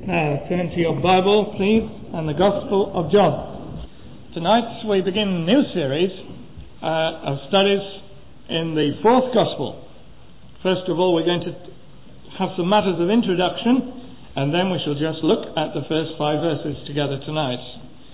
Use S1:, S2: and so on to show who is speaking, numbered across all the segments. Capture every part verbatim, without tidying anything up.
S1: Now, turn to your Bible, please, and the Gospel of John. Tonight we begin a new series uh, of studies in the fourth Gospel. First of all, we're going to have some matters of introduction, and then we shall just look at the first five verses together tonight.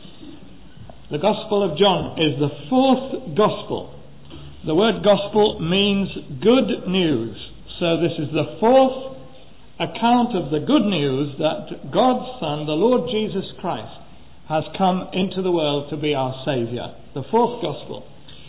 S1: The Gospel of John is the fourth Gospel. The word Gospel means good news. So this is the fourth account of the good news that God's Son, the Lord Jesus Christ, has come into the world to be our Saviour. The fourth Gospel.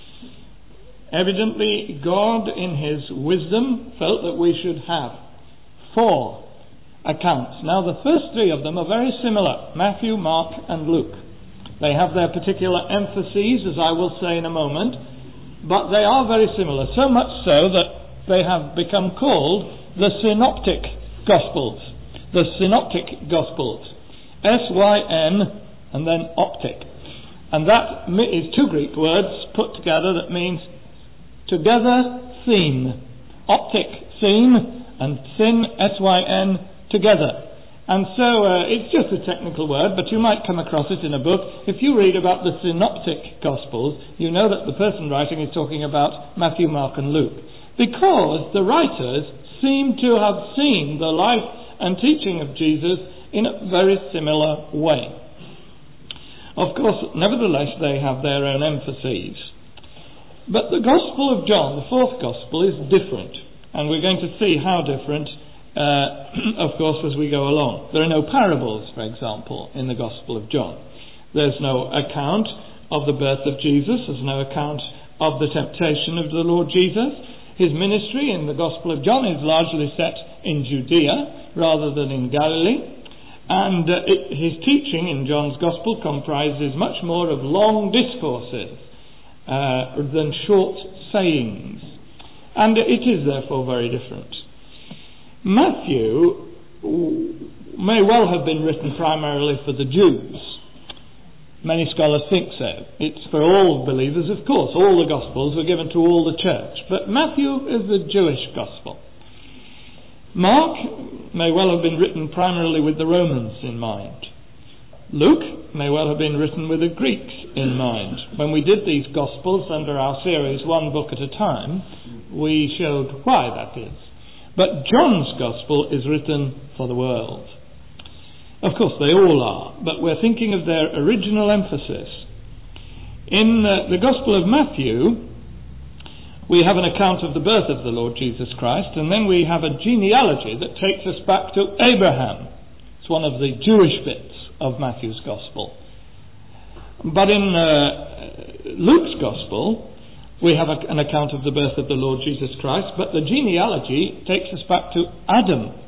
S1: Evidently, God in His wisdom felt that we should have four accounts. Now, the first three of them are very similar: Matthew, Mark and Luke. They have their particular emphases, as I will say in a moment, but they are very similar, so much so that they have become called the Synoptic Gospels. The Synoptic Gospels. S Y N and then optic. And that is two Greek words put together that means together theme. Optic, theme, and syn, S Y N, together. And so uh, it's just a technical word, but you might come across it in a book. If you read about the Synoptic Gospels, you know that the person writing is talking about Matthew, Mark and Luke. Because the writers seem to have seen the life and teaching of Jesus in a very similar way. Of course, nevertheless, they have their own emphases. But the Gospel of John, the fourth Gospel, is different. And we're going to see how different, uh, of course, as we go along. There are no parables, for example, in the Gospel of John. There's no account of the birth of Jesus. There's no account of the temptation of the Lord Jesus. His ministry in the Gospel of John is largely set in Judea rather than in Galilee. And uh, it, his teaching in John's Gospel comprises much more of long discourses uh, than short sayings. And it is therefore very different. Matthew may well have been written primarily for the Jews. Many scholars think so. It's for all believers, of course. All the Gospels were given to all the church. But Matthew is the Jewish Gospel. Mark may well have been written primarily with the Romans in mind. Luke may well have been written with the Greeks in mind. When we did these Gospels under our series One Book at a Time, we showed why that is. But John's Gospel is written for the world. Of course, they all are, but we're thinking of their original emphasis. In uh, the Gospel of Matthew, we have an account of the birth of the Lord Jesus Christ, and then we have a genealogy that takes us back to Abraham. It's one of the Jewish bits of Matthew's Gospel. But in uh, Luke's Gospel, we have a, an account of the birth of the Lord Jesus Christ, but the genealogy takes us back to Adam.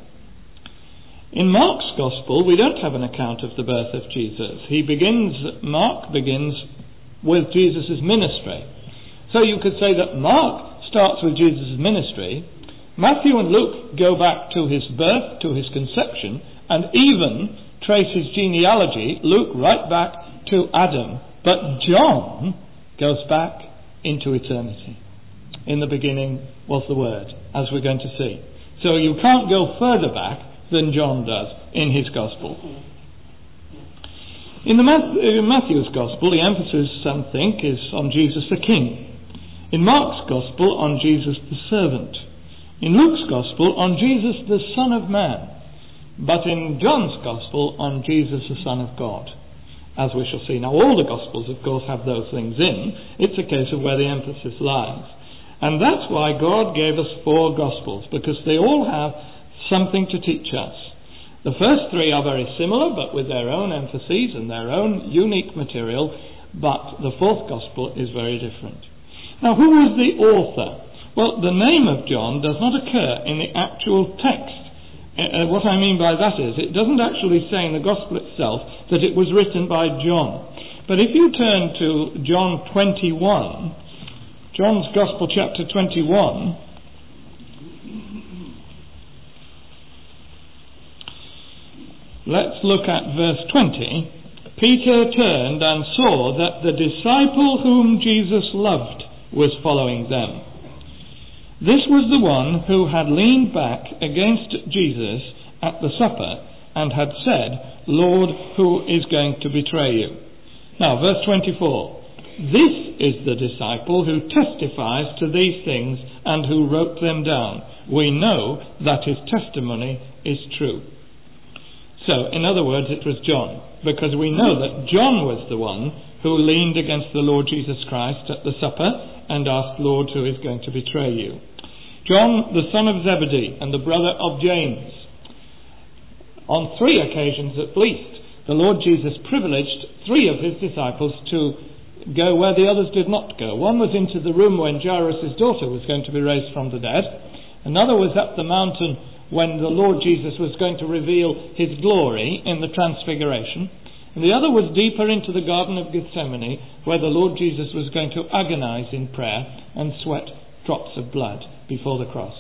S1: In Mark's Gospel, we don't have an account of the birth of Jesus. He begins, Mark begins with Jesus' ministry. So you could say that Mark starts with Jesus' ministry, Matthew and Luke go back to his birth, to his conception, and even trace his genealogy, Luke, right back to Adam. But John goes back into eternity. In the beginning was the Word, as we're going to see. So you can't go further back than John does in his Gospel. In the Matthew, Matthew's Gospel, the emphasis, some think, is on Jesus the King. In Mark's Gospel, on Jesus the servant. In Luke's Gospel, on Jesus the Son of Man. But in John's Gospel, on Jesus the Son of God, as we shall see. Now, all the Gospels, of course, have those things in. It's a case of where the emphasis lies. And that's why God gave us four Gospels, because they all have something to teach us. The first three are very similar, but with their own emphases and their own unique material, but the fourth Gospel is very different. Now, who is the author? Well, the name of John does not occur in the actual text. Uh, what I mean by that is, it doesn't actually say in the Gospel itself that it was written by John. But if you turn to John twenty-one, John's Gospel chapter twenty-one, let's look at verse twenty. Peter turned and saw that the disciple whom Jesus loved was following them. This was the one who had leaned back against Jesus at the supper and had said, Lord, who is going to betray you? Now, verse twenty-four. This is the disciple who testifies to these things and who wrote them down. We know that his testimony is true. So, in other words, it was John, because we know that John was the one who leaned against the Lord Jesus Christ at the supper and asked, Lord, who is going to betray you? John, the son of Zebedee and the brother of James. On three occasions at least, the Lord Jesus privileged three of his disciples to go where the others did not go. One was into the room when Jairus' daughter was going to be raised from the dead. Another was up the mountain when the Lord Jesus was going to reveal his glory in the transfiguration. And the other was deeper into the Garden of Gethsemane, where the Lord Jesus was going to agonize in prayer and sweat drops of blood before the cross.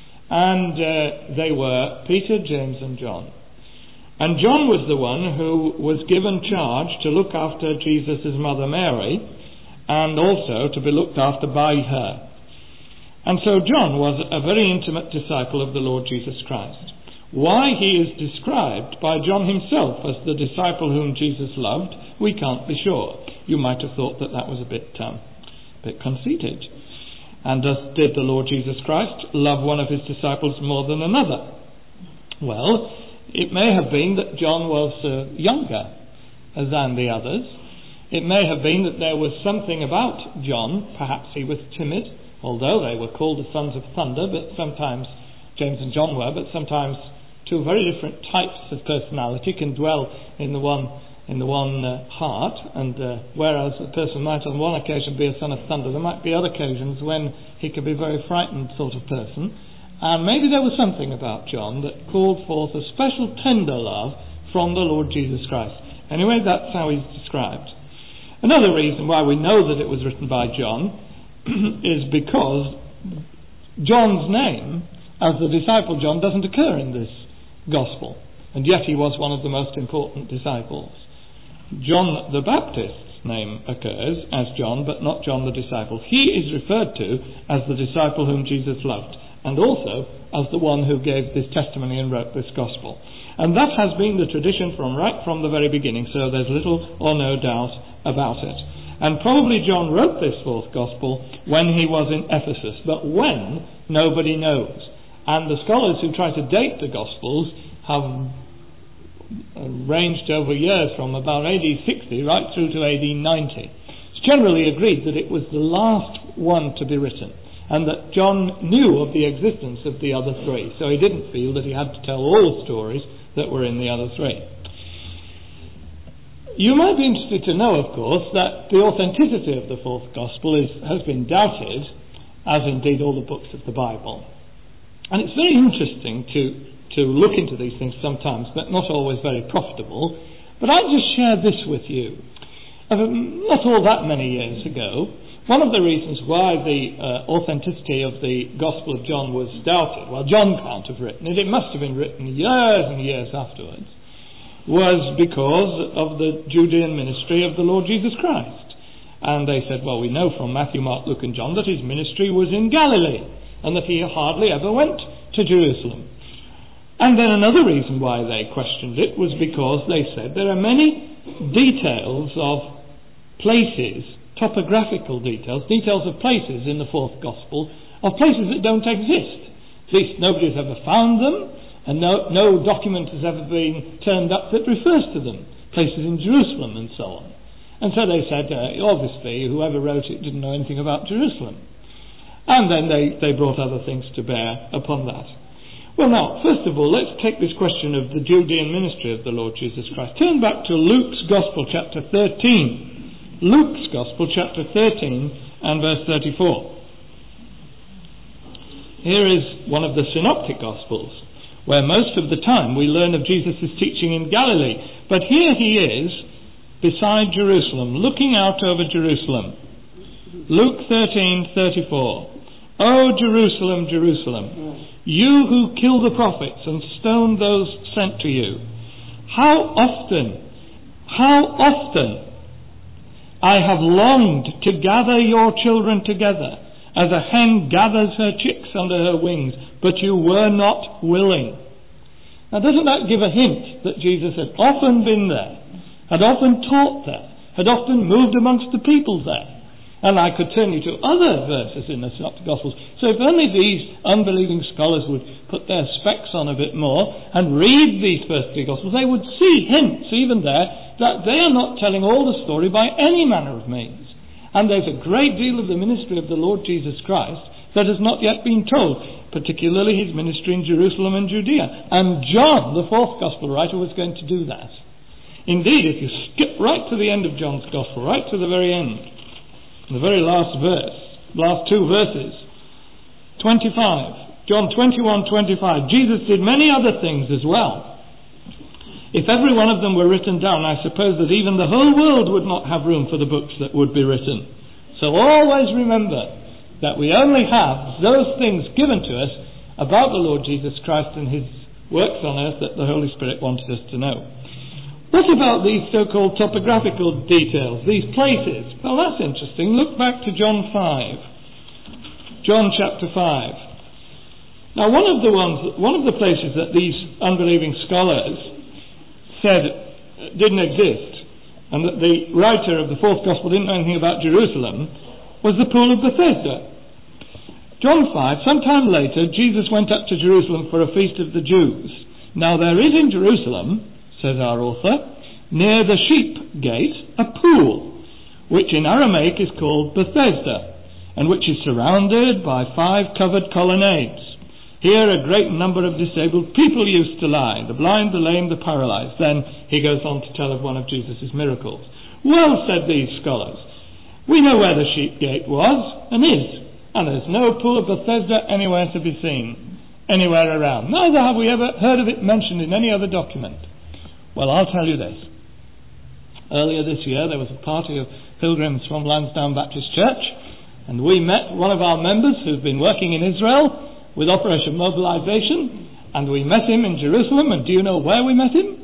S1: And uh, they were Peter, James and John. And John was the one who was given charge to look after Jesus' mother Mary, and also to be looked after by her. And so John was a very intimate disciple of the Lord Jesus Christ. Why he is described by John himself as the disciple whom Jesus loved, we can't be sure. You might have thought that that was a bit, um, bit conceited. And thus did the Lord Jesus Christ love one of his disciples more than another? Well, it may have been that John was uh, younger than the others. It may have been that there was something about John. Perhaps he was timid, although they were called the sons of thunder, but sometimes James and John were, but sometimes two very different types of personality can dwell in the one in the one uh, heart, and uh, whereas a person might on one occasion be a son of thunder, there might be other occasions when he could be a very frightened sort of person. And maybe there was something about John that called forth a special tender love from the Lord Jesus Christ. Anyway, that's how he's described. Another reason why we know that it was written by John is because John's name, as the disciple John, doesn't occur in this gospel. And yet he was one of the most important disciples. John the Baptist's name occurs as John, but not John the disciple. He is referred to as the disciple whom Jesus loved, and also as the one who gave this testimony and wrote this gospel. And that has been the tradition from right from the very beginning, so there's little or no doubt about it. And probably John wrote this fourth gospel when he was in Ephesus, but when, nobody knows. And the scholars who try to date the gospels have ranged over years from about A D sixty right through to A D ninety. It's generally agreed that it was the last one to be written, and that John knew of the existence of the other three, so he didn't feel that he had to tell all the stories that were in the other three. You might be interested to know, of course, that the authenticity of the fourth gospel is, has been doubted, as indeed all the books of the Bible. And it's very interesting to, to look into these things sometimes, but not always very profitable. But I'll just share this with you. Um, not all that many years ago, one of the reasons why the uh, authenticity of the Gospel of John was doubted, well, John can't have written it, it must have been written years and years afterwards, was because of the Judean ministry of the Lord Jesus Christ. And they said, well, we know from Matthew, Mark, Luke and John that his ministry was in Galilee, and that he hardly ever went to Jerusalem. And then another reason why they questioned it was because they said there are many details of places, topographical details, details of places in the fourth gospel, of places that don't exist. At least nobody has ever found them, and no, no document has ever been turned up that refers to them. Places in Jerusalem and so on. And so they said, uh, obviously, whoever wrote it didn't know anything about Jerusalem. And then they, they brought other things to bear upon that. Well, now, first of all, let's take this question of the Judean ministry of the Lord Jesus Christ. Turn back to Luke's Gospel, chapter thirteen. Luke's Gospel, chapter thirteen, and verse thirty-four. Here is one of the synoptic Gospels, where most of the time we learn of Jesus' teaching in Galilee. But here he is, beside Jerusalem, looking out over Jerusalem. Luke thirteen thirty-four. O Jerusalem, Jerusalem, you who kill the prophets and stone those sent to you, how often, how often I have longed to gather your children together, as a hen gathers her chicks under her wings, but you were not willing. Now, doesn't that give a hint that Jesus had often been there, had often taught there, had often moved amongst the people there? And I could turn you to other verses in the Synoptic Gospels. So if only these unbelieving scholars would put their specs on a bit more and read these first three Gospels, they would see hints even there that they are not telling all the story by any manner of means. And there's a great deal of the ministry of the Lord Jesus Christ that has not yet been told, particularly his ministry in Jerusalem and Judea. And John, the fourth Gospel writer, was going to do that. Indeed, if you skip right to the end of John's Gospel, right to the very end, the very last verse, last two verses, twenty-five, John twenty-one twenty-five, Jesus did many other things as well. If every one of them were written down, I suppose that even the whole world would not have room for the books that would be written. So always remember that we only have those things given to us about the Lord Jesus Christ and his works on earth that the Holy Spirit wanted us to know. What about these so-called topographical details, these places? Well, that's interesting. Look back to John five. John chapter five. Now, one of the ones, one of the places that these unbelieving scholars said didn't exist, and that the writer of the fourth Gospel didn't know anything about Jerusalem, was the Pool of Bethesda. John five, sometime later, Jesus went up to Jerusalem for a feast of the Jews. Now, there is in Jerusalem, says our author, near the sheep gate, a pool, which in Aramaic is called Bethesda, and which is surrounded by five covered colonnades. Here a great number of disabled people used to lie, the blind, the lame, the paralyzed. Then he goes on to tell of one of Jesus' miracles. Well, said these scholars, we know where the sheep gate was, and is, and there's no pool of Bethesda anywhere to be seen, anywhere around. Neither have we ever heard of it mentioned in any other document. Well, I'll tell you this. Earlier this year, there was a party of pilgrims from Lansdowne Baptist Church, and we met one of our members who's been working in Israel with Operation Mobilization, and we met him in Jerusalem, and do you know where we met him?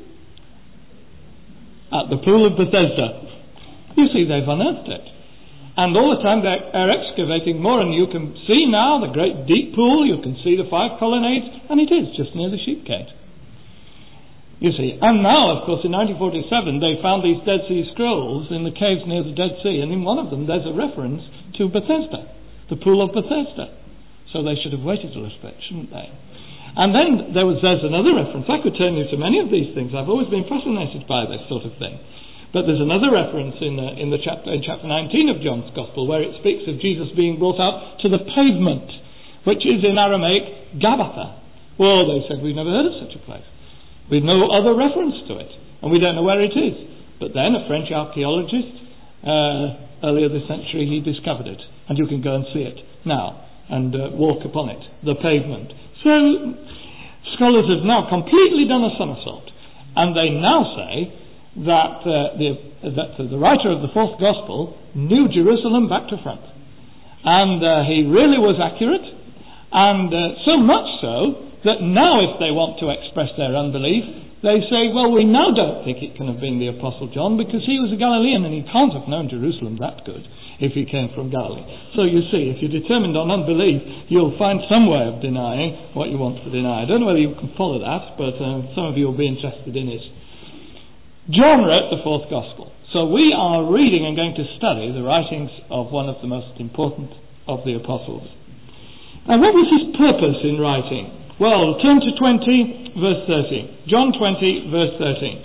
S1: At the Pool of Bethesda. You see, they've unearthed it. And all the time they're, they're excavating more, and you can see now the great deep pool, you can see the five colonnades, and it is just near the sheep gate. You see, and now, of course, in nineteen forty-seven, they found these Dead Sea Scrolls in the caves near the Dead Sea, and in one of them there's a reference to Bethesda, the Pool of Bethesda. So they should have waited a little bit, shouldn't they? And then there was there's another reference. I could turn you to many of these things. I've always been fascinated by this sort of thing. But there's another reference in the, in the chapter in chapter nineteen of John's Gospel where it speaks of Jesus being brought out to the pavement, which is in Aramaic Gabbatha. Well, they said, we've never heard of such a place. We've no other reference to it, and we don't know where it is. But then a French archaeologist, uh, earlier this century, he discovered it, and you can go and see it now and uh, walk upon it, the pavement. So scholars have now completely done a somersault, and they now say that uh, the that the writer of the fourth Gospel knew Jerusalem back to front, and uh, he really was accurate, and uh, so much so that now if they want to express their unbelief, they say, well, we now don't think it can have been the Apostle John because he was a Galilean and he can't have known Jerusalem that good if he came from Galilee. So you see, if you're determined on unbelief, you'll find some way of denying what you want to deny. I don't know whether you can follow that, but uh, some of you will be interested in it. John wrote the fourth Gospel. So we are reading and going to study the writings of one of the most important of the apostles. Now, what was his purpose in writing? Well, turn to twenty, verse thirteen. John twenty, verse thirteen.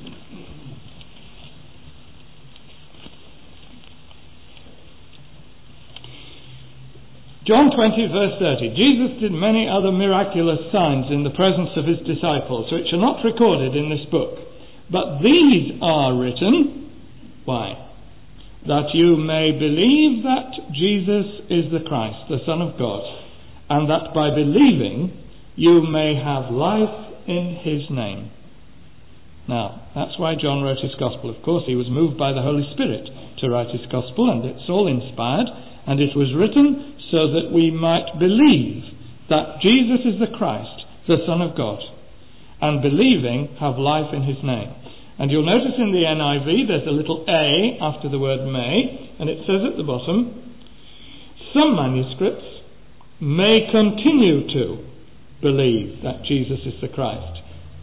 S1: John twenty, verse thirty. Jesus did many other miraculous signs in the presence of his disciples, which are not recorded in this book. But these are written, why? That you may believe that Jesus is the Christ, the Son of God, and that by believing you may have life in his name. Now, that's why John wrote his Gospel. Of course, he was moved by the Holy Spirit to write his Gospel, and it's all inspired, and it was written so that we might believe that Jesus is the Christ, the Son of God, and believing have life in his name. And you'll notice in the N I V there's a little A after the word may, and it says at the bottom, some manuscripts may continue to believe that Jesus is the Christ.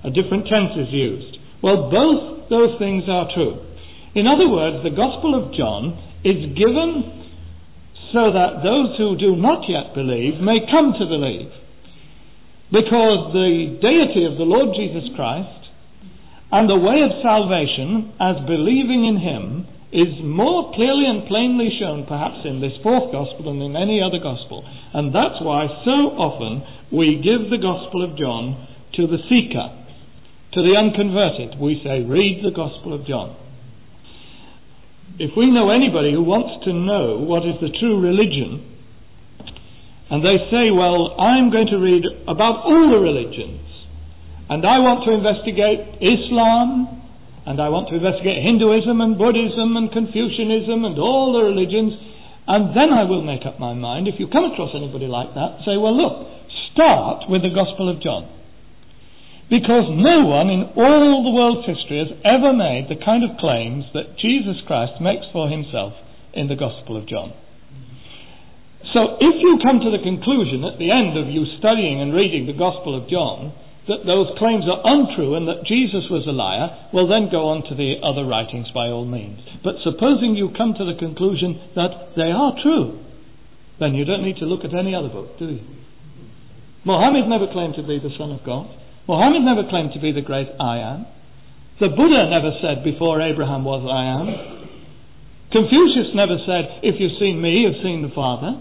S1: A different tense is used. Well, both those things are true. In other words, the Gospel of John is given so that those who do not yet believe may come to believe. Because the deity of the Lord Jesus Christ and the way of salvation as believing in him is more clearly and plainly shown perhaps in this fourth Gospel than in any other Gospel. And that's why so often we give the Gospel of John to the seeker, to the unconverted. We say, read the Gospel of John. If we know anybody who wants to know what is the true religion, and they say, well, I'm going to read about all the religions, and I want to investigate Islam, and I want to investigate Hinduism and Buddhism and Confucianism and all the religions, and then I will make up my mind. If you come across anybody like that, say, well, look, start with the Gospel of John. Because no one in all the world's history has ever made the kind of claims that Jesus Christ makes for himself in the Gospel of John. So if you come to the conclusion at the end of you studying and reading the Gospel of John that those claims are untrue and that Jesus was a liar, well then go on to the other writings by all means. But supposing you come to the conclusion that they are true, then you don't need to look at any other book, do you? Mohammed never claimed to be the Son of God. Mohammed never claimed to be the great I am. The Buddha never said before Abraham was I am. Confucius never said, if you've seen me, you've seen the Father.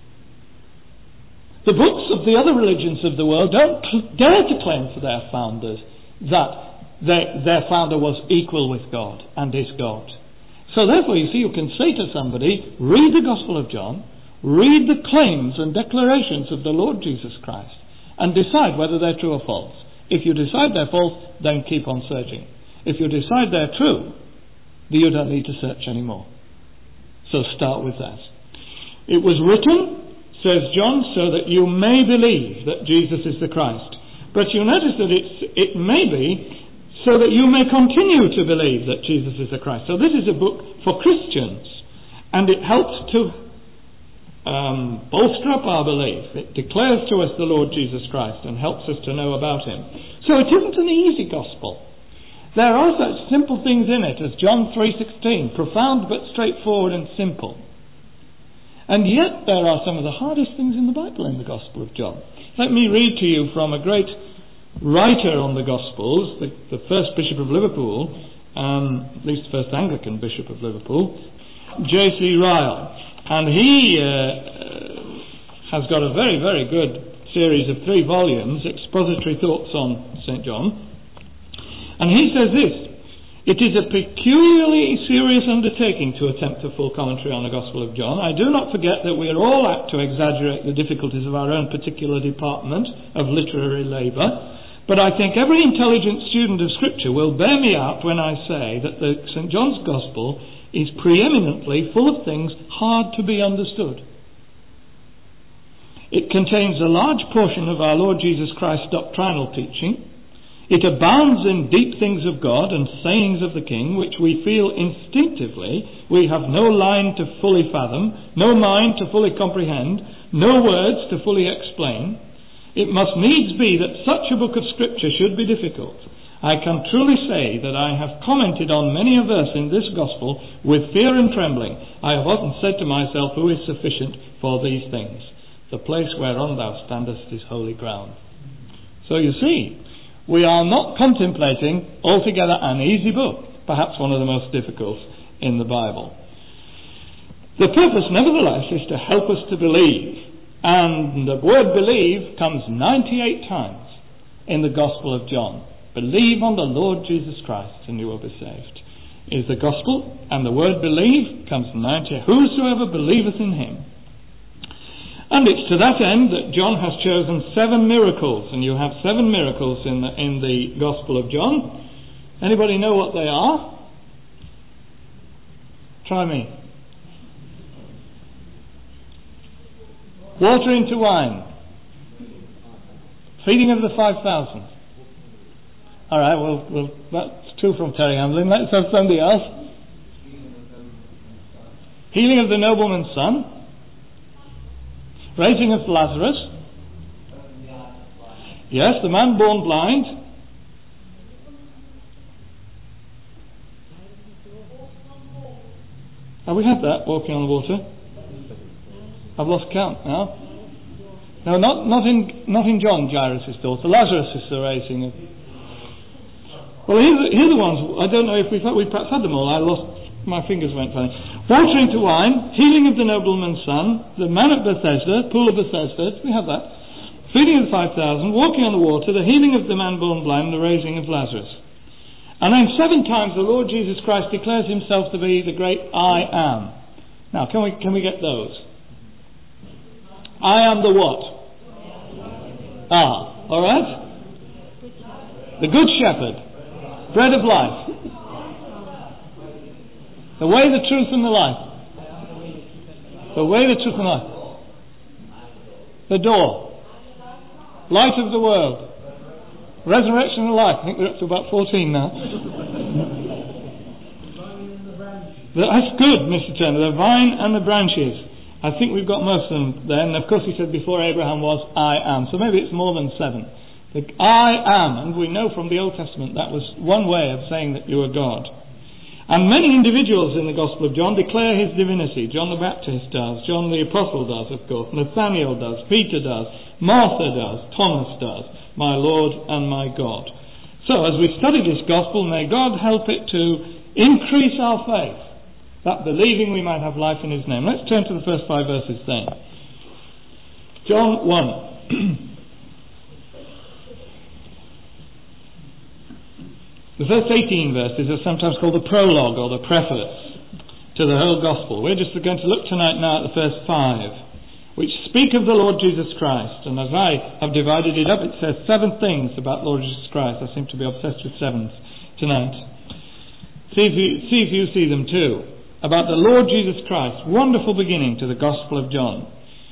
S1: The books of the other religions of the world don't cl- dare to claim for their founders that they, their founder was equal with God and is God. So therefore, you see, you can say to somebody, read the Gospel of John, read the claims and declarations of the Lord Jesus Christ, and decide whether they're true or false. If you decide they're false, then keep on searching. If you decide they're true, then you don't need to search anymore. So start with that. It was written, says John, so that you may believe that Jesus is the Christ. But you notice that it's, it may be so that you may continue to believe that Jesus is the Christ. So this is a book for Christians, and it helps to Um, bolster up our belief. It declares to us the Lord Jesus Christ and helps us to know about him. So it isn't an easy gospel. There are such simple things in it as John three sixteen, profound but straightforward and simple. And yet there are some of the hardest things in the Bible in the Gospel of John. Let me read to you from a great writer on the Gospels, the, the first Bishop of Liverpool, um, at least first Anglican Bishop of Liverpool, J C Ryle. And he uh, has got a very, very good series of three volumes, Expository Thoughts on Saint John. And he says this, it is a peculiarly serious undertaking to attempt a full commentary on the Gospel of John. I do not forget that we are all apt to exaggerate the difficulties of our own particular department of literary labour, but I think every intelligent student of Scripture will bear me out when I say that the Saint John's Gospel is preeminently full of things hard to be understood. It contains a large portion of our Lord Jesus Christ's doctrinal teaching. It abounds in deep things of God and sayings of the King, which we feel instinctively we have no line to fully fathom, no mind to fully comprehend, no words to fully explain. It must needs be that such a book of Scripture should be difficult. I can truly say that I have commented on many a verse in this Gospel with fear and trembling. I have often said to myself, who is sufficient for these things? The place whereon thou standest is holy ground. So you see, we are not contemplating altogether an easy book, perhaps one of the most difficult in the Bible. The purpose, nevertheless, is to help us to believe. And the word believe comes ninety-eight times in the Gospel of John. Believe on the Lord Jesus Christ and you will be saved. Is the gospel, and the word believe comes ninety. Whosoever believeth in him. And it's to that end that John has chosen seven miracles, and you have seven miracles in the, in the Gospel of John. Anybody know what they are? Try me. Water into wine. Feeding of the five thousand. All right, well, well, that's two from Terry Hamlin. Let's have somebody else. Healing of the nobleman's son. Raising of Lazarus. Yes, the man born blind. Have we had that, walking on the water? I've lost count now. No, not not in not in John, Jairus' daughter. Lazarus is the raising of. Well, here, here are the ones. I don't know if we've we perhaps had them all. I lost. My fingers went funny. Water into wine, healing of the nobleman's son, the man at Bethesda, pool of Bethesda. We have that. Feeding of the five thousand, walking on the water, the healing of the man born blind, the raising of Lazarus. And then seven times the Lord Jesus Christ declares himself to be the great I am. Now, can we can we get those? I am the what? Ah, all right. The good shepherd, bread of life. The way, the truth, and the life. The way, the truth, and the life. The door. Light of the world. Resurrection and life. I think we're up to about fourteen now. That's good, Mister Turner. The vine and the branches. I think we've got most of them there. And of course he said before Abraham was, I am. So maybe it's more than seven. The I am. And we know from the Old Testament that was one way of saying that you are God. And many individuals in the Gospel of John declare his divinity. John the Baptist does. John the Apostle does, of course. Nathaniel does. Peter does. Martha does. Thomas does. My Lord and my God. So, as we study this Gospel, may God help it to increase our faith, that believing we might have life in his name. Let's turn to the first five verses then. John one. The first eighteen verses are sometimes called the prologue or the preface to the whole Gospel. We're just going to look tonight now at the first five, which speak of the Lord Jesus Christ. And as I have divided it up, it says seven things about Lord Jesus Christ. I seem to be obsessed with sevens tonight. See if you see, if you see them too. About the Lord Jesus Christ. Wonderful beginning to the Gospel of John.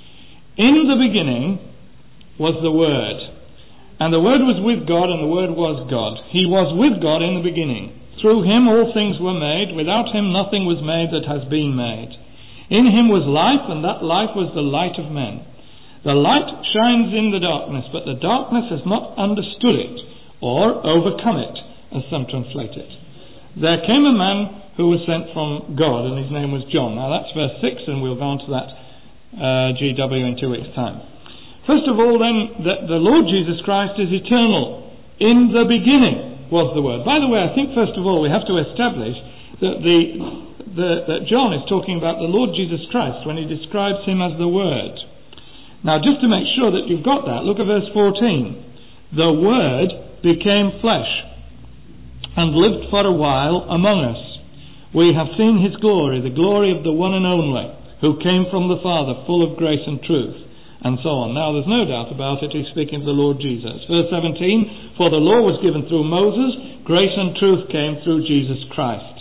S1: In the beginning was the Word. And the Word was with God, and the Word was God. He was with God in the beginning. Through him all things were made. Without him nothing was made that has been made. In him was life, and that life was the light of men. The light shines in the darkness, but the darkness has not understood it, or overcome it, as some translate it. There came a man who was sent from God, and his name was John. Now that's verse six, and we'll go on to that uh, G W in two weeks' time. First of all, then, the, the Lord Jesus Christ is eternal. In the beginning was the Word. By the way, I think first of all we have to establish that, the, the, that John is talking about the Lord Jesus Christ when he describes him as the Word. Now, just to make sure that you've got that, look at verse fourteen. The Word became flesh and lived for a while among us. We have seen his glory, the glory of the one and only, who came from the Father, full of grace and truth. And so on. Now there's no doubt about it, he's speaking of the Lord Jesus. Verse seventeen, for the law was given through Moses, grace and truth came through Jesus Christ.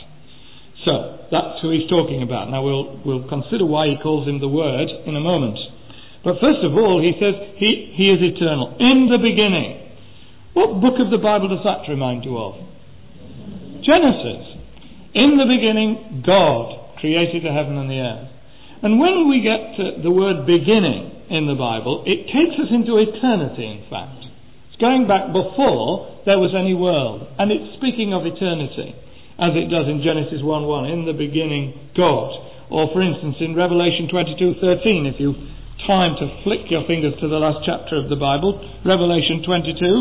S1: So, that's who he's talking about. Now we'll, we'll consider why he calls him the Word in a moment. But first of all, he says he, he is eternal. In the beginning. What book of the Bible does that remind you of? Genesis. In the beginning, God created the heaven and the earth. And when we get to the word beginning in the Bible, it takes us into eternity, in fact. It's going back before there was any world. And it's speaking of eternity, as it does in Genesis one one, in the beginning, God. Or, for instance, in Revelation twenty-two thirteen, if you've time to flick your fingers to the last chapter of the Bible, Revelation twenty-two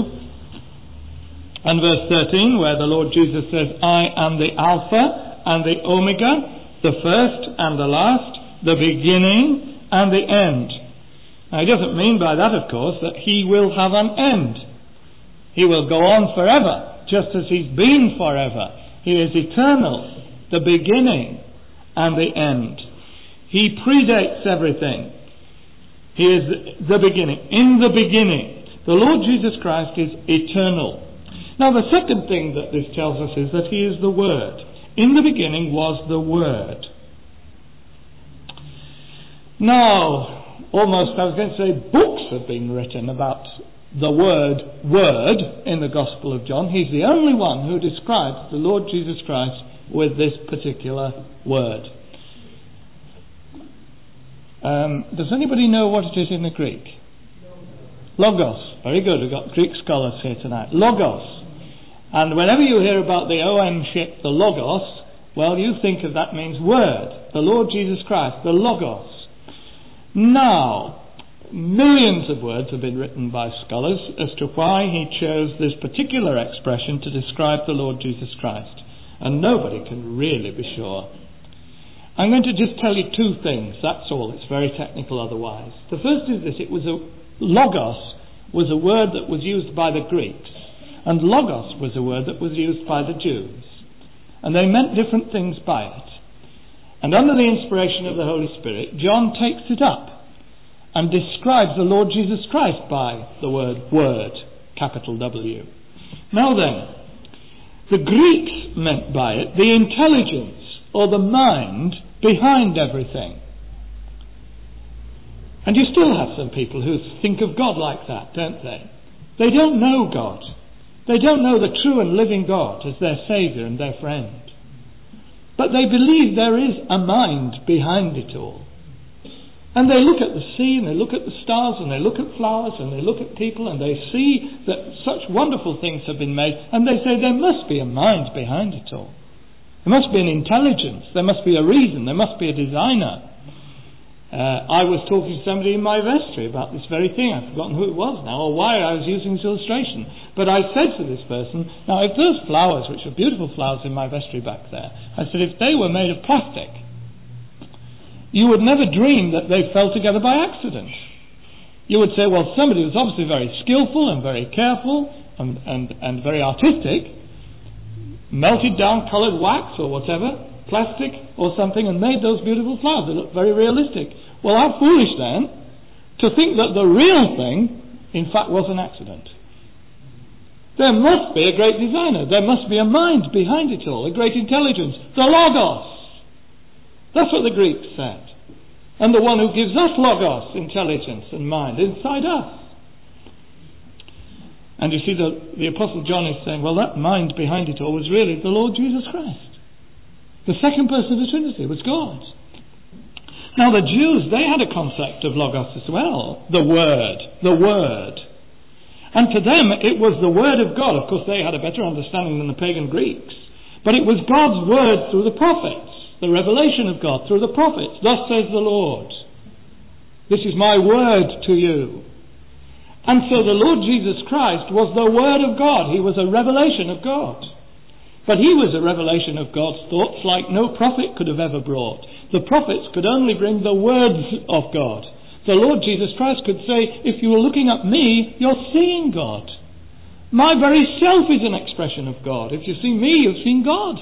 S1: and verse thirteen, where the Lord Jesus says, I am the Alpha and the Omega, the first and the last, the beginning and the end. Now, he doesn't mean by that, of course, that he will have an end. He will go on forever, just as he's been forever. He is eternal, the beginning and the end. He predates everything. He is the beginning. In the beginning, the Lord Jesus Christ is eternal. Now, the second thing that this tells us is that he is the Word. In the beginning was the Word. Now, almost I was going to say books have been written about the word Word in the Gospel of John. He's the only one who describes the Lord Jesus Christ with this particular word. Um, does anybody know what it is in the Greek? Logos. Very good, we've got Greek scholars here tonight. Logos. And whenever you hear about the O M ship, the Logos, Well, you think of that means word, the Lord Jesus Christ, the Logos. Now, millions of words have been written by scholars as to why he chose this particular expression to describe the Lord Jesus Christ, and nobody can really be sure. I'm going to just tell you two things, that's all. It's very technical otherwise. The first is this: it was a logos was a word that was used by the Greeks, and logos was a word that was used by the Jews, and they meant different things by it. And under the inspiration of the Holy Spirit, John takes it up and describes the Lord Jesus Christ by the word word, capital W. Now then, the Greeks meant by it the intelligence or the mind behind everything. And you still have some people who think of God like that, don't they? They don't know God. They don't know the true and living God as their Saviour and their friend. But they believe there is a mind behind it all. And they look at the sea, and they look at the stars, and they look at flowers, and they look at people, and they see that such wonderful things have been made, and they say there must be a mind behind it all. There must be an intelligence, there must be a reason, there must be a designer. Uh, I was talking to somebody in my vestry about this very thing. I've forgotten who it was now, or why I was using this illustration. But I said to this person, now if those flowers, which are beautiful flowers in my vestry back there, I said if they were made of plastic, you would never dream that they fell together by accident. You would say, well, somebody was obviously very skillful and very careful and, and, and very artistic, melted down coloured wax or whatever, plastic or something, and made those beautiful flowers. They look very realistic. Well, how foolish then to think that the real thing, in fact, was an accident. There must be a great designer. There must be a mind behind it all, a great intelligence, the Logos. That's what the Greeks said. And the one who gives us Logos, intelligence and mind, inside us. And you see, the, the Apostle John is saying, well, that mind behind it all was really the Lord Jesus Christ. The second person of the Trinity was God. Now the Jews, they had a concept of Logos as well. The Word. The Word. And to them, it was the Word of God. Of course, they had a better understanding than the pagan Greeks. But it was God's Word through the prophets. The revelation of God through the prophets. Thus says the Lord. This is my word to you. And so the Lord Jesus Christ was the Word of God. He was a revelation of God. But he was a revelation of God's thoughts like no prophet could have ever brought. The prophets could only bring the words of God. The Lord Jesus Christ could say, if you are looking at me, you're seeing God. My very self is an expression of God. If you see me, you've seen God.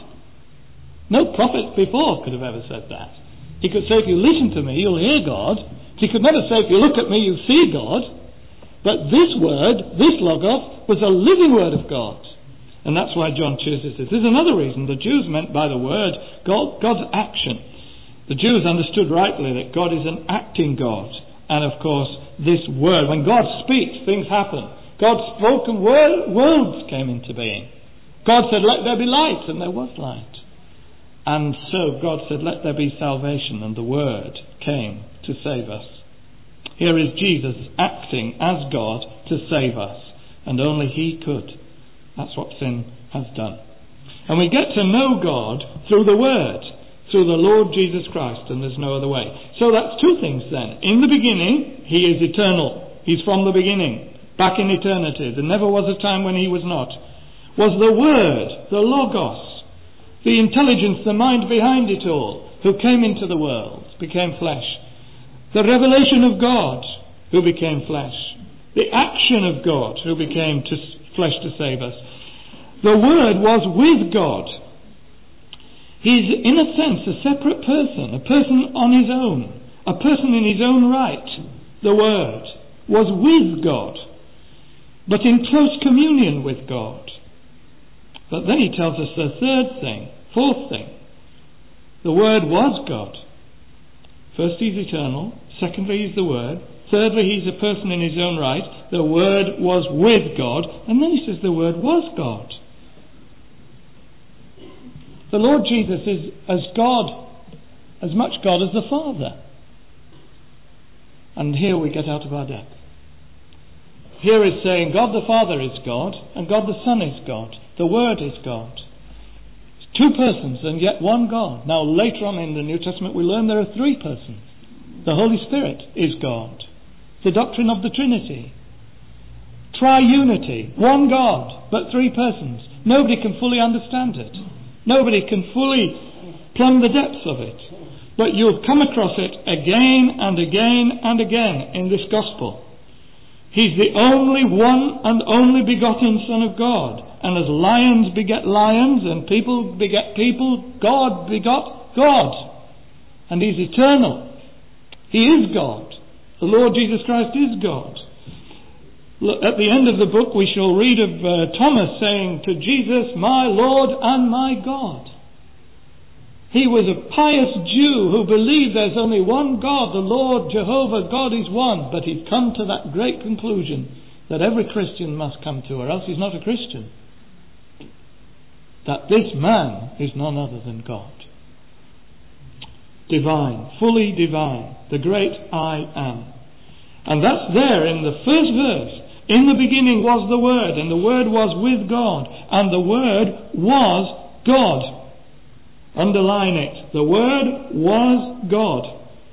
S1: No prophet before could have ever said that. He could say, if you listen to me, you'll hear God. He could never say, if you look at me, you see God. But this word, this Logos, was a living word of God. And that's why John chooses this. There's another reason. The Jews meant by the word God, God's action. The Jews understood rightly that God is an acting God. And of course, this word, when God speaks, things happen. God's spoken word, worlds came into being. God said, let there be light, and there was light. And so God said, let there be salvation, and the word came to save us. Here is Jesus acting as God to save us, and only he could. That's what sin has done. And we get to know God through the Word, through the Lord Jesus Christ, and there's no other way. So that's two things then. In the beginning, he is eternal. He's from the beginning, back in eternity. There never was a time when he was not. Was the Word, the Logos, the intelligence, the mind behind it all, who came into the world, became flesh. The revelation of God, who became flesh. The action of God, who became to flesh to save us. The Word was with God. He's in a sense a separate person, a person on his own, a person in his own right. The Word was with God, but in close communion with God. But then he tells us the third thing, fourth thing. The Word was God. First, he's eternal. Secondly, he's the Word. Thirdly, he's a person in his own right. The Word was with God. And then he says the Word was God. The Lord Jesus is as God, as much God as the Father. And here we get out of our depth. Here is saying God the Father is God, and God the Son is God. The Word is God. It's Two persons and yet one God. Now later on in the New Testament we learn there are three persons. The Holy Spirit is God. The doctrine of the Trinity. Triunity. One God, but three persons. Nobody can fully understand it. Nobody can fully plumb the depths of it. But you'll come across it again and again and again in this gospel. He's the only one and only begotten Son of God. And as lions beget lions and people beget people, God begot God. And He's eternal. He is God. The Lord Jesus Christ is God. Look, at the end of the book we shall read of uh, Thomas saying to Jesus, "My Lord and my God." He was a pious Jew who believed there's only one God, the Lord Jehovah, God is one. But he'd come to that great conclusion that every Christian must come to, or else he's not a Christian. That this man is none other than God. Divine, fully divine, the great I am. And that's there in the first verse. In the beginning was the Word, and the Word was with God, and the Word was God. Underline it. The Word was God.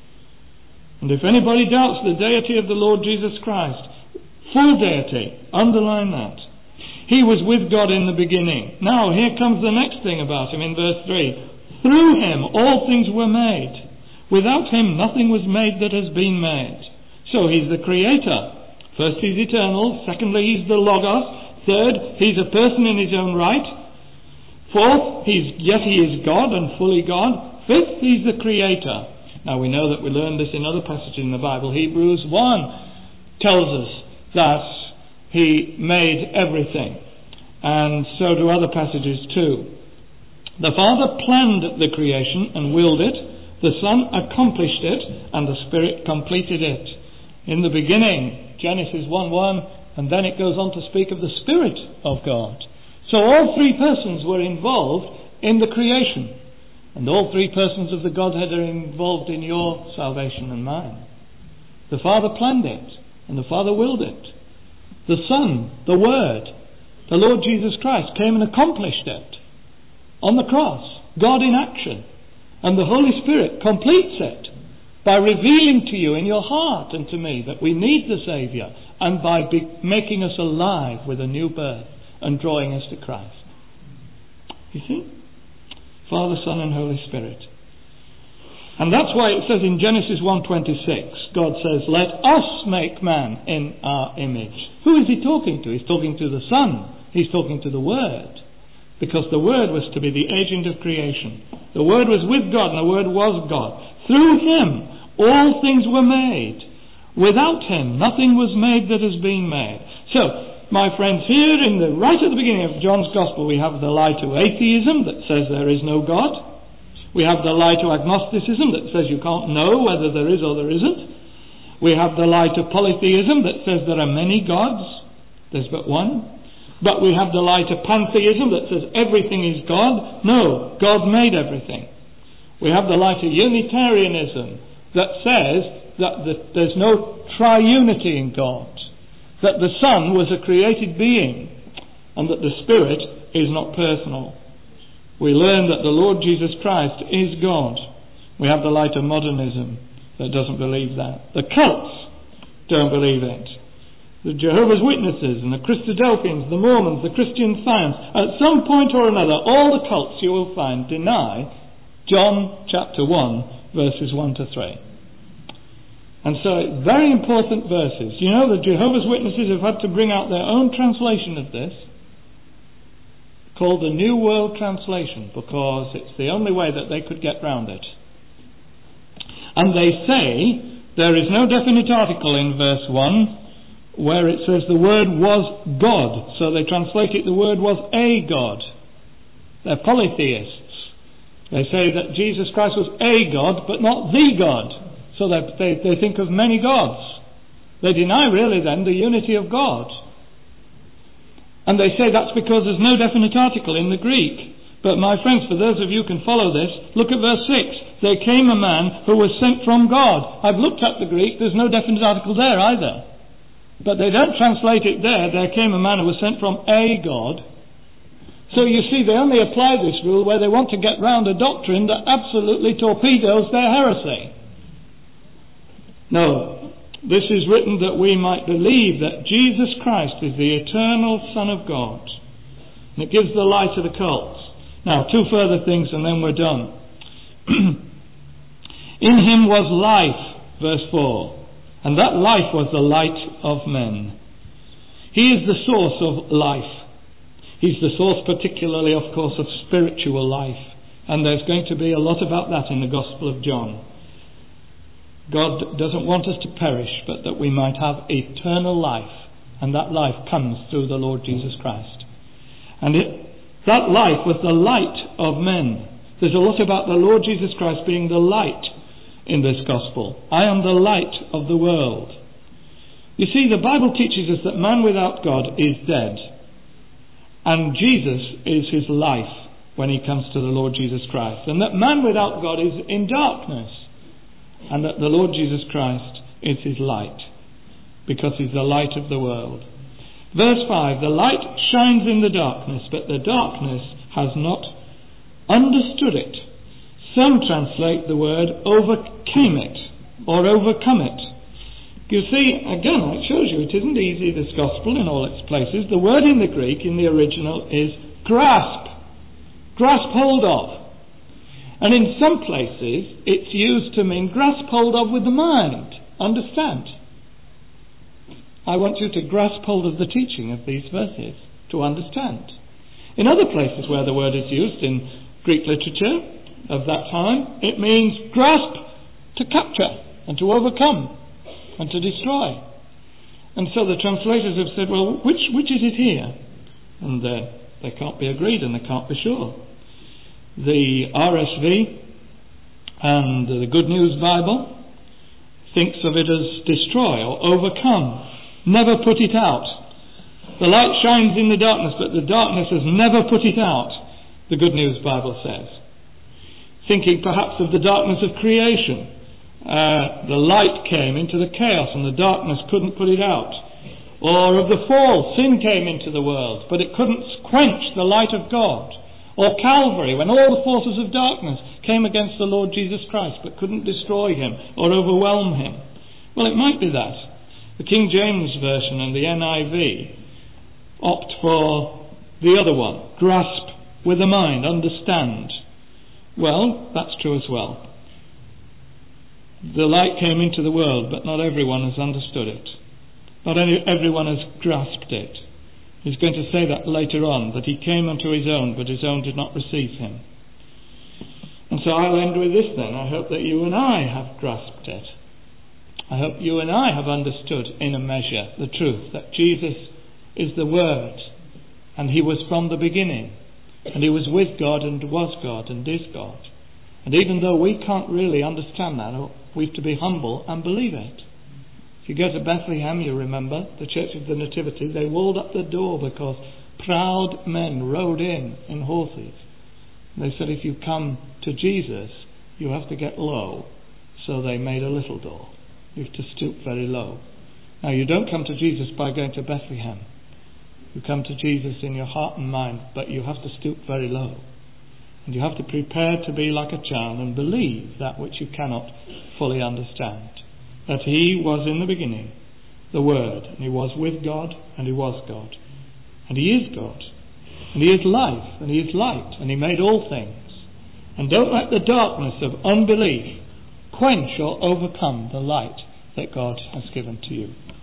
S1: And if anybody doubts the deity of the Lord Jesus Christ, full deity, underline that. He was with God in the beginning. Now here comes the next thing about Him in verse three. Through Him all things were made. Without Him nothing was made that has been made. So He's the Creator. First, He's eternal. Secondly, He's the Logos. Third, He's a person in His own right. Fourth, he's, yet He is God and fully God. Fifth, He's the Creator. Now we know that we learn this in other passages in the Bible. Hebrews one tells us that He made everything. And so do other passages too. The Father planned the creation and willed it. The Son accomplished it, and the Spirit completed it. In the beginning, Genesis one one, and then it goes on to speak of the Spirit of God. So all three persons were involved in the creation. And all three persons of the Godhead are involved in your salvation and mine. The Father planned it, and the Father willed it. The Son, the Word, the Lord Jesus Christ, came and accomplished it on the cross. God in action. And the Holy Spirit completes it by revealing to you in your heart and to me that we need the Saviour, and by be- making us alive with a new birth and drawing us to Christ. You see? Father, Son and Holy Spirit. And that's why it says in Genesis one twenty-six, God says, "Let us make man in our image." Who is He talking to? He's talking to the Son. He's talking to the Word. Because the Word was to be the agent of creation. The Word was with God and the Word was God. Through Him all things were made. Without Him nothing was made that has been made. So, my friends, here in the right at the beginning of John's Gospel we have the lie to atheism that says there is no God. We have the lie to agnosticism that says you can't know whether there is or there isn't. We have the lie to polytheism that says there are many gods. There's but one. But we have the lie to pantheism that says everything is God. No, God made everything. We have the lie to Unitarianism that says that the, there's no triunity in God. That the Son was a created being and that the Spirit is not personal. We learn that the Lord Jesus Christ is God. We have the light of modernism that doesn't believe that. The cults don't believe it. The Jehovah's Witnesses and the Christadelphians, the Mormons, the Christian Science, at some point or another, all the cults you will find deny John chapter one, verses one to three. And so, very important verses. You know, the Jehovah's Witnesses have had to bring out their own translation of this, called the New World Translation, because it's the only way that they could get round it. And they say there is no definite article in verse one where it says the Word was God. So they translate it, the Word was a God. They're polytheists. They say that Jesus Christ was a God, but not the God. So they, they, they think of many gods. They deny really then the unity of God. And they say that's because there's no definite article in the Greek. But my friends, for those of you who can follow this, look at verse six. There came a man who was sent from God. I've looked at the Greek, there's no definite article there either. But they don't translate it there. There came a man who was sent from a God. So you see, they only apply this rule where they want to get round a doctrine that absolutely torpedoes their heresy. No, this is written that we might believe that Jesus Christ is the eternal Son of God. And it gives the lie to the cults. Now, two further things and then we're done. In him was life, verse four, and that life was the light of men. He is the source of life. He's the source particularly, of course, of spiritual life. And there's going to be a lot about that in the Gospel of John. God doesn't want us to perish, but that we might have eternal life. And that life comes through the Lord Jesus Christ. And it, that life was the light of men. There's a lot about the Lord Jesus Christ being the light in this Gospel. I am the light of the world. You see, the Bible teaches us that man without God is dead. And Jesus is his life when he comes to the Lord Jesus Christ. And that man without God is in darkness. And that the Lord Jesus Christ is his light. Because he's the light of the world. Verse five, the light shines in the darkness, but the darkness has not understood it. Some translate the word overcame it, or overcome it. You see, again, it shows you it isn't easy, this gospel, in all its places. The word in the Greek, in the original, is grasp. Grasp hold of. And in some places, it's used to mean grasp hold of with the mind. Understand. I want you to grasp hold of the teaching of these verses to understand. In other places where the word is used in Greek literature of that time, it means grasp to capture and to overcome and to destroy. And so the translators have said, well, which which is it here? And uh, they can't be agreed and they can't be sure. The R S V and the Good News Bible thinks of it as destroy or overcome. Never put it out. The light shines in the darkness, but the darkness has never put it out, the Good News Bible says. Thinking perhaps of the darkness of creation. Uh, the light came into the chaos and the darkness couldn't put it out. Or of the fall, sin came into the world, but it couldn't quench the light of God. Or Calvary, when all the forces of darkness came against the Lord Jesus Christ, but couldn't destroy him or overwhelm him. Well, it might be that. The King James Version and the N I V opt for the other one. Grasp with the mind, understand. Well, that's true as well. The light came into the world, but not everyone has understood it. Not any, everyone has grasped it. He's going to say that later on, that he came unto his own, but his own did not receive him. And so I'll end with this then. I hope that you and I have grasped it. I hope you and I have understood in a measure the truth that Jesus is the Word, and he was from the beginning, and he was with God and was God and is God. And even though we can't really understand that, we've to be humble and believe it. If you go to Bethlehem, you remember, the Church of the Nativity, they walled up the door because proud men rode in in horses. They said, if you come to Jesus, you have to get low. So they made a little door. You have to stoop very low. Now, you don't come to Jesus by going to Bethlehem. You come to Jesus in your heart and mind, but you have to stoop very low. And you have to prepare to be like a child and believe that which you cannot fully understand. That he was in the beginning, the Word, and he was with God, and he was God. And he is God. And he is life, and he is light, and he made all things. And don't let the darkness of unbelief quench or overcome the light that God has given to you.